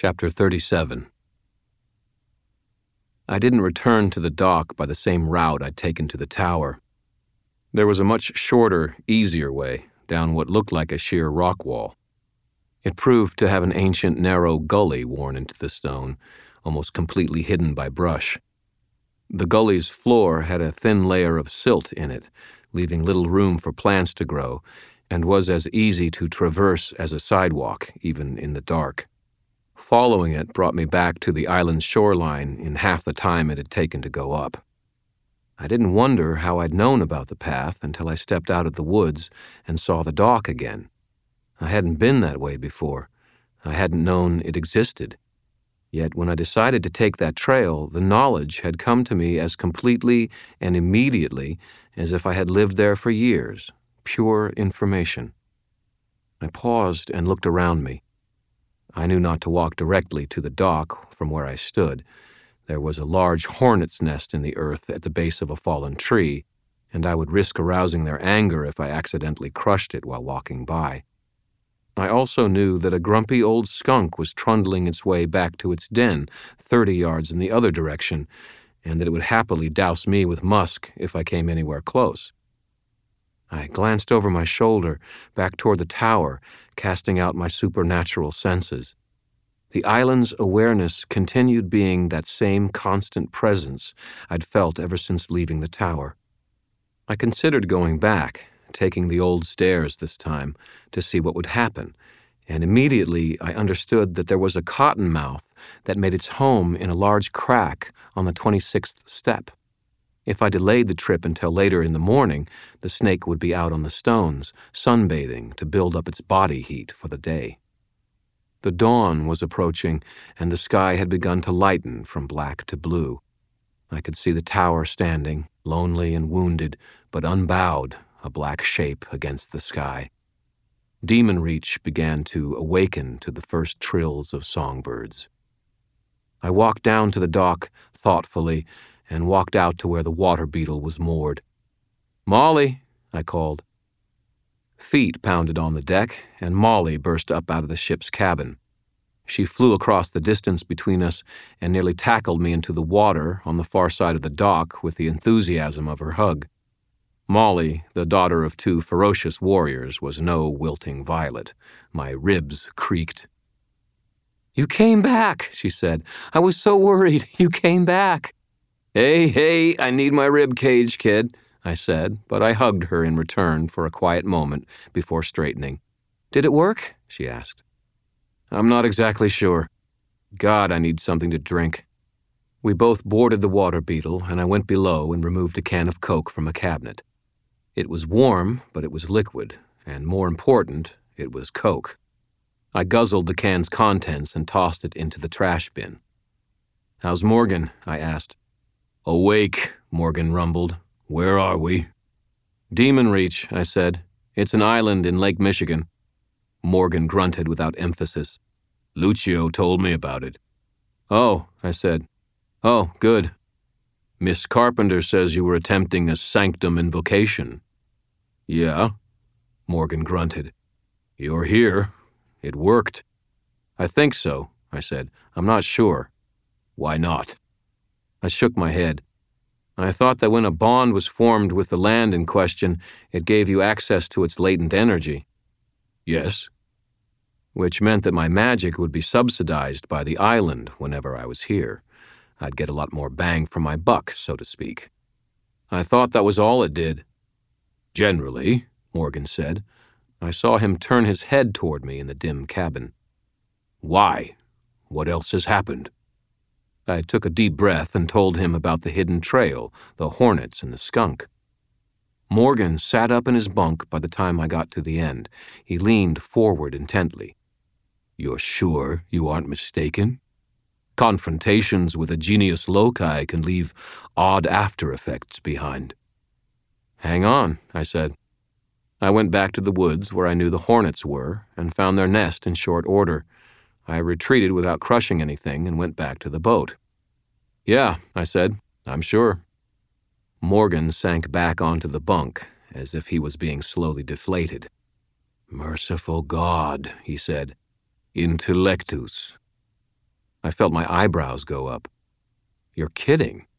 Chapter 37. I didn't return to the dock by the same route I'd taken to the tower. There was a much shorter, easier way, down what looked like a sheer rock wall. It proved to have an ancient, narrow gully worn into the stone, almost completely hidden by brush. The gully's floor had a thin layer of silt in it, leaving little room for plants to grow, and was as easy to traverse as a sidewalk, even in the dark. Following it brought me back to the island's shoreline in half the time it had taken to go up. I didn't wonder how I'd known about the path until I stepped out of the woods and saw the dock again. I hadn't been that way before. I hadn't known it existed. Yet when I decided to take that trail, the knowledge had come to me as completely and immediately as if I had lived there for years, pure information. I paused and looked around me. I knew not to walk directly to the dock from where I stood. There was a large hornet's nest in the earth at the base of a fallen tree, and I would risk arousing their anger if I accidentally crushed it while walking by. I also knew that a grumpy old skunk was trundling its way back to its den 30 yards in the other direction, and that it would happily douse me with musk if I came anywhere close. I glanced over my shoulder, back toward the tower, casting out my supernatural senses. The island's awareness continued being that same constant presence I'd felt ever since leaving the tower. I considered going back, taking the old stairs this time, to see what would happen, and immediately I understood that there was a cottonmouth that made its home in a large crack on the 26th step. If I delayed the trip until later in the morning, the snake would be out on the stones, sunbathing to build up its body heat for the day. The dawn was approaching, and the sky had begun to lighten from black to blue. I could see the tower standing, lonely and wounded, but unbowed, a black shape against the sky. Demon Reach began to awaken to the first trills of songbirds. I walked down to the dock thoughtfully and walked out to where the water beetle was moored. "Molly," I called. Feet pounded on the deck, and Molly burst up out of the ship's cabin. She flew across the distance between us and nearly tackled me into the water on the far side of the dock with the enthusiasm of her hug. Molly, the daughter of 2 ferocious warriors, was no wilting violet. My ribs creaked. "You came back," she said. "I was so worried. You came back." Hey, I need my rib cage, kid," I said, but I hugged her in return for a quiet moment before straightening. "Did it work?" she asked. "I'm not exactly sure. God, I need something to drink." We both boarded the water beetle, and I went below and removed a can of Coke from a cabinet. It was warm, but it was liquid, and more important, it was Coke. I guzzled the can's contents and tossed it into the trash bin. "How's Morgan?" I asked. "Awake," Morgan rumbled. "Where are we?" "Demon Reach," I said. "It's an island in Lake Michigan." Morgan grunted without emphasis. "Lucio told me about it." "Oh," I said. "Oh, good. Miss Carpenter says you were attempting a sanctum invocation." "Yeah," Morgan grunted. "You're here. It worked." "I think so," I said. "I'm not sure." "Why not?" I shook my head. "I thought that when a bond was formed with the land in question, it gave you access to its latent energy." "Yes." "Which meant that my magic would be subsidized by the island whenever I was here. I'd get a lot more bang for my buck, so to speak." "I thought that was all it did." "Generally," Morgan said. I saw him turn his head toward me in the dim cabin. "Why? What else has happened?" I took a deep breath and told him about the hidden trail, the hornets, and the skunk. Morgan sat up in his bunk by the time I got to the end. He leaned forward intently. "You're sure you aren't mistaken? Confrontations with a genius loci can leave odd after-effects behind." "Hang on," I said. I went back to the woods where I knew the hornets were and found their nest in short order. I retreated without crushing anything and went back to the boat. "Yeah," I said, "I'm sure." Morgan sank back onto the bunk, as if he was being slowly deflated. "Merciful God," he said. "Intellectus." I felt my eyebrows go up. You're kidding.